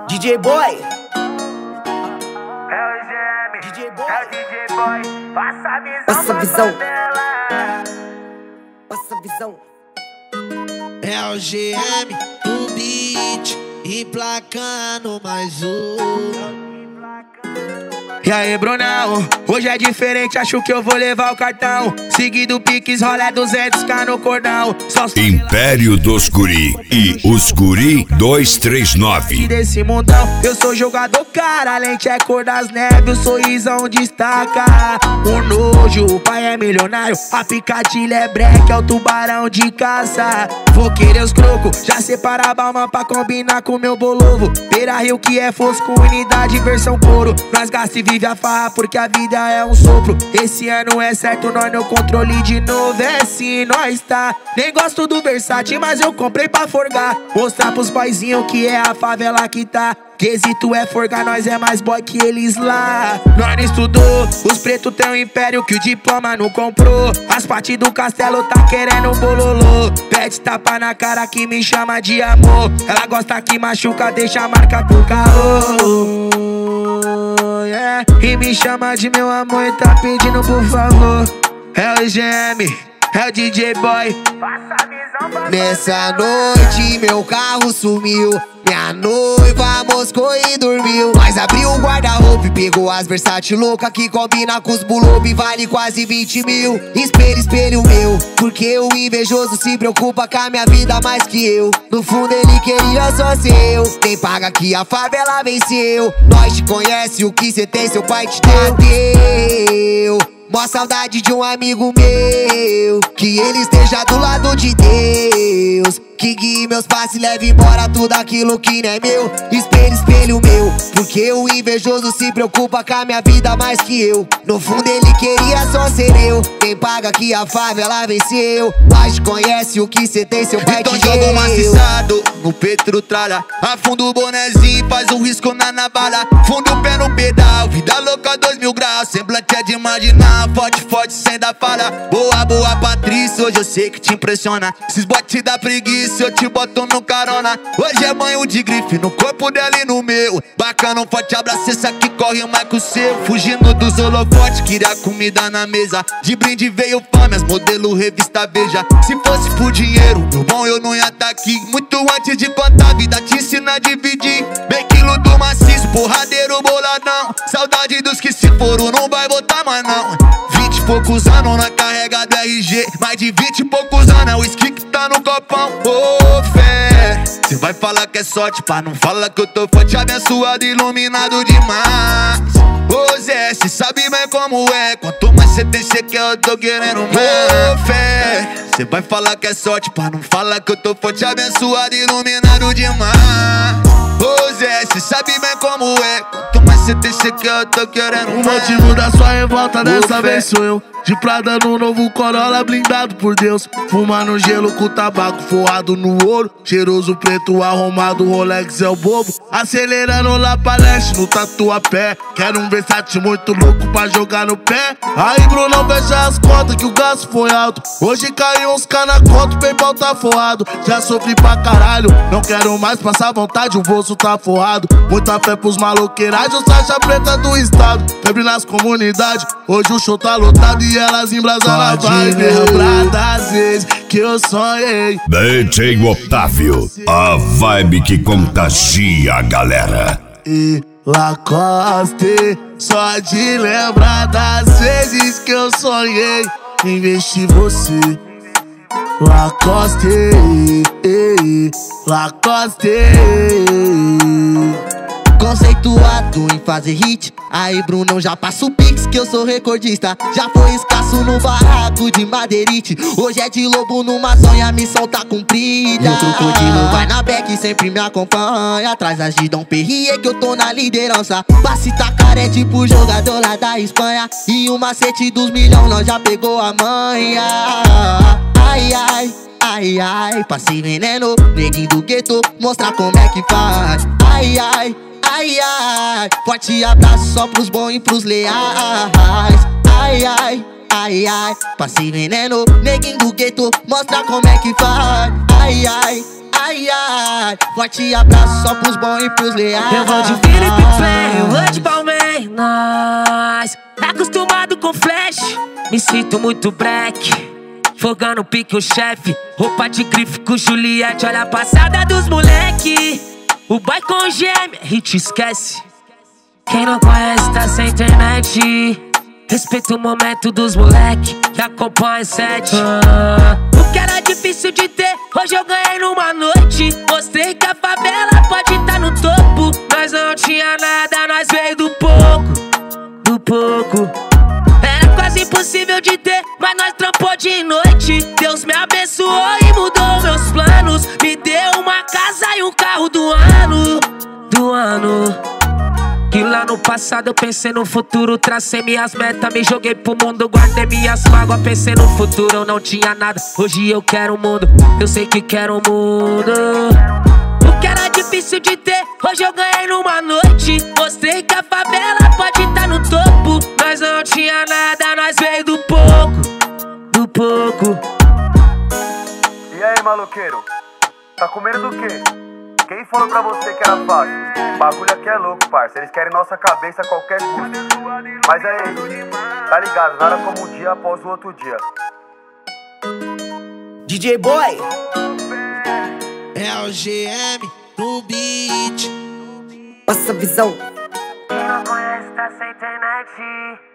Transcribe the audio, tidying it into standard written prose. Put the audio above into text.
DJ Boy. É o GM, DJ Boy. é o DJ Boy. Passa a visão. Favela. Passa a visão. É o GM, o beat, emplacando mais um. E aí, Brunão, hoje é diferente, acho que eu vou levar o cartão. Seguido Pix, rola 200k no cordão. Império dos Guri e os Guri 239. Desse mundão, eu sou jogador, cara, a lente é cor das neves, o sorrisão destaca. O nojo, o pai é milionário, a picadilha é breque, é o tubarão de caça. Vou querer os crocos, já separa a balma pra combinar com meu bolovo. Pera Rio que é fosco, unidade versão couro. Nós gasta e vive a farra porque a vida é um sopro. Esse ano é certo, nós no controle de novo, é sim, nós tá. Nem gosto do Versace, mas eu comprei pra forgar. Mostrar pros boyzinhos que é a favela que tá. Quesito é forgar, nós é mais boy que eles lá. Nós não estudou, os pretos têm um império que o diploma não comprou. As partes do castelo tá querendo bololô. Pede tapa na cara que me chama de amor. Ela gosta que machuca, deixa a marca pro carro. Yeah. E me chama de meu amor e tá pedindo por favor. É o GM, é o DJ Boy. Passa a visão, passa Nessa noite meu carro sumiu, minha noiva moscou e dormiu. Nós abriu o guarda-roupa e pegou as Versace louca que combina com os bulobi, vale quase 20 mil. Espelho, espelho meu, porque o invejoso se preocupa com a minha vida mais que eu. No fundo ele queria só ser eu. Nem paga que a favela venceu. Nós te conhece, o que cê tem seu pai te deu. Mó saudade de um amigo meu, que ele esteja do lado de Deus, que guie meus passos e leve embora tudo aquilo que não é meu. Espelho, espelho meu, porque o invejoso se preocupa com a minha vida mais que eu. No fundo ele queria só ser eu. Quem paga que a favela venceu. Nós te conhece, o que cê tem seu pai então te deu. joga um maciçado no Petro tralha, afunda o bonezinho e faz um risco na navalha. Funda o pé no pedal, vida louca 2000 graus. Semblante é de imaginar, forte, forte sem dar falha. Boa, boa Patrícia, hoje eu sei que te impressiona. Esses botes da preguiça eu te boto no carona. Hoje é banho de grife no corpo dela e no meu. Bacana, um forte abraço, essa que corre mais que o seu. Fugindo dos holofotes, queria comida na mesa. De brinde veio fome, as modelo revista Veja. Se fosse por dinheiro, meu bom, eu não ia tá aqui. Muito antes de contar, a vida te ensina a dividir. Bem quilo do maciço, porradeiro boladão. Saudade dos que se foram, não vai voltar mais não. 20 e poucos anos na carrega do RG. Mais de 20 e poucos anos é o whisky que tá no copão. Ô fé, cê vai falar que é sorte, pá, não fala que eu tô forte, abençoado, iluminado demais. Ô Zé, cê sabe bem como é, quanto mais cê tem, cê quer, eu tô querendo mais. Ô fé, cê vai falar que é sorte, pá, não fala que eu tô forte, abençoado, iluminado demais. Ô Zé, cê sabe bem como é, quanto mais cê tem, cê quer, eu tô querendo O mais. motivo da sua revolta dessa vez sou eu. De Prada no novo Corolla blindado por Deus. Fumando gelo com tabaco forrado no ouro. Cheiroso preto arrumado, Rolex é o bobo. Acelerando lá pra leste no Tatuapé. Quero um Versace muito louco pra jogar no pé. Aí Brunão fecha as contas que o gasto foi alto. Hoje caiu uns K na conta, o PayPal tá forrado. Já sofri pra caralho, não quero mais passar vontade, o bolso tá forrado. Muita fé pros maloqueiragens, faixa preta do estado. Febre nas comunidades, hoje o show tá lotado e elas embrasam na vibe. Lembrar das vezes que eu sonhei. DJ Otávio, a vibe que contagia a galera. E Lacoste, só de lembrar das vezes que eu sonhei investir você. Lacoste, Lacoste. Conceituado em fazer hit, aí Brunão já passa o pix que eu sou recordista. Já foi escasso no barraco de madeirite, hoje é de lobo numa sonha, a missão tá cumprida. E o crocodilo vai na back e sempre me acompanha. Atrás da Gidão Perrier que eu tô na liderança. Passe Tacaré é tipo jogador lá da Espanha. E o macete dos milhão nós já pegou a manha. Ai, ai, ai, ai, passe veneno, neguinho do gueto, mostrar como é que faz. Ai, ai, ai, ai, forte abraço só pros bons e pros leais. Ai, ai, ai, ai, passe veneno, neguinho do gueto, mostra como é que faz. Ai, ai, ai, ai. verdade. Forte abraço só pros bons e pros leais. Eu vou de Felipe Play, eu vou de Palmeiras. Acostumado com flash, me sinto muito black. Fogando pique o chefe, roupa de grife com Juliette. Olha a passada dos moleque. O boy com gêmea, hit esquece. Quem não conhece tá sem internet. Respeita o momento dos moleque que acompanha 7. O que era difícil de ter, hoje eu ganhei numa noite. Mostrei que a favela pode estar no topo. Nós não tinha nada, nós veio do pouco. Do pouco. Era quase impossível de ter, mas nós trampou de noite. Deus me abençoou e mudou meus planos. Me deu uma casa e um carro do ano. Do ano. Que lá no passado eu pensei no futuro. Tracei minhas metas, me joguei pro mundo. Guardei minhas mágoas, pensei no futuro. Eu não tinha nada, hoje eu quero o mundo. Eu sei que quero o mundo. O que era difícil de ter, hoje eu ganhei numa noite. Mostrei que a favela pode estar no topo. Nós não tinha nada, nós veio do pouco. Do pouco. E aí, maloqueiro? Tá com medo do quê? Quem falou pra você que era fácil? O bagulho aqui é louco, parça. Eles querem nossa cabeça a qualquer custo. Mas é isso, tá ligado? Nada como um dia após o outro dia. DJ Boy. É o GM no beat. Passa visão. Quem não conhece tá sem internet.